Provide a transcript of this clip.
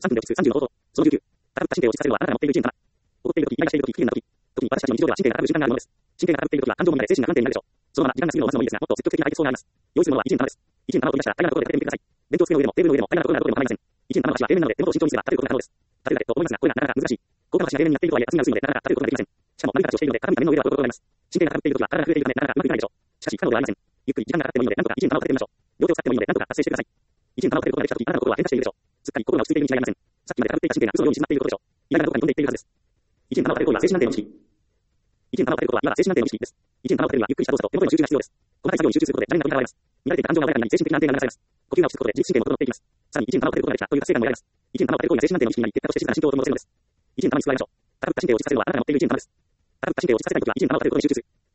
3分で落ち着30の方法。その19。高ぶった神経を落ち着かせるのはあなたが持っている一年だな。怒っている時、イライラしている時、不機嫌な時。特に私たちの日常では神経が高ぶる瞬間があるものです。神経が高ぶっている時は感情も乱れ精神が不安定になるでしょう。そのまま時間が過ぎるのを待つのもいいですが、もっと積極的な解決法があります。用意するものは1年玉です。1年玉を取り出したら平らなところで立ててみてください。勉強机の上でもテーブルの上でも平らなところなどでも構いません。1年玉の足は平面なので手元を慎重にすれば立てることが可能です。立てるだけと思いますが、これがなかなか難しい。高価な足が平面になっているとはいえ、厚みが薄いのでなかなか立てることができません。しかも何か形をしているので鏡が面の上では転がります。神経が高ぶっている時は体が震えているためなかなかうまくいかないでしょう。しかし、不可能ではありません。ゆっくり時間がかかってもいいので、なんとか1年玉を立ててみましょう。両手を使ってもいいので、なんとか達成してください。1年玉を立てることができた時、あなたの心は変化しているでしょう。すっかり心が落ち着いているに違いありません。さっきまで高ぶっていた神経が嘘のように静まっていることでしょう。意外などこかに飛んでいっているはずです。1年玉を立てる行為は精神安定の意識。1年玉を立てることは、いわば精神安定の意識です。1年玉を立てるには、ゆっくりした動作と手元への集中が必要です。細かい作業に集中することで、大変なポイントが現れます。乱れていた感情が穏やかになり、精神的な安定が流されます。呼吸が落ち着くことで、自律神経も整っていきます。さらに、1年玉を立てることができたという達成感も得られます。1年玉を立てる行為が精神安定の意識になり、結果として静かな心境を取り戻せるのです。1年玉に座りましょう。高ぶった神経を落ち着かせるのはあなたが持っている1年玉です。高ぶった神経を落ち着かせたいときは、1年玉を立てることに集中する。